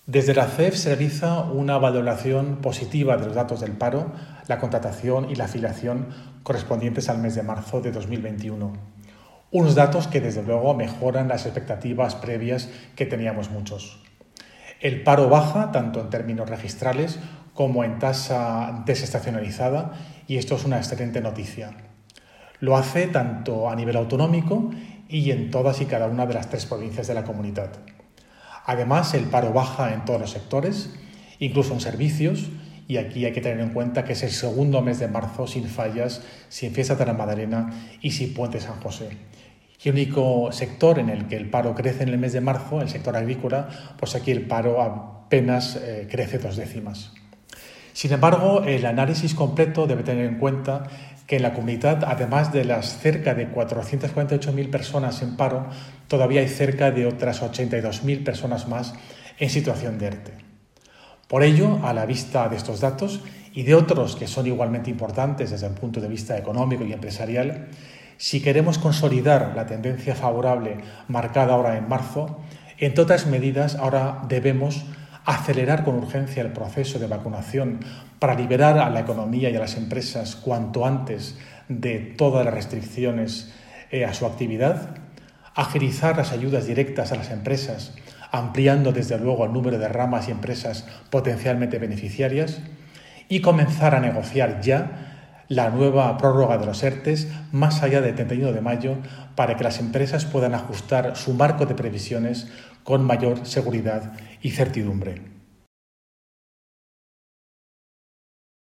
Desde la CEF se realiza una valoración positiva de los datos del paro, la contratación y la afiliación correspondientes al mes de marzo de 2021. Unos datos que desde luego mejoran las expectativas previas que teníamos muchos. El paro baja tanto en términos registrales como en tasa desestacionalizada y esto es una excelente noticia. Lo hace tanto a nivel autonómico y en todas y cada una de las 3 provincias de la comunidad. Además, el paro baja en todos los sectores, incluso en servicios, y aquí hay que tener en cuenta que es el segundo mes de marzo sin fallas, sin fiesta de la Madalena y sin puente San José. Y el único sector en el que el paro crece en el mes de marzo, el sector agrícola, pues aquí el paro apenas crece 2 décimas. Sin embargo, el análisis completo debe tener en cuenta que en la comunidad, además de las cerca de 448.000 personas en paro, todavía hay cerca de otras 82.000 personas más en situación de ERTE. Por ello, a la vista de estos datos y de otros que son igualmente importantes desde el punto de vista económico y empresarial, si queremos consolidar la tendencia favorable marcada ahora en marzo, entre otras medidas, ahora debemos acelerar con urgencia el proceso de vacunación para liberar a la economía y a las empresas cuanto antes de todas las restricciones a su actividad, agilizar las ayudas directas a las empresas, ampliando desde luego el número de ramas y empresas potencialmente beneficiarias y comenzar a negociar ya la nueva prórroga de los ERTEs más allá del 31 de mayo para que las empresas puedan ajustar su marco de previsiones con mayor seguridad y certidumbre.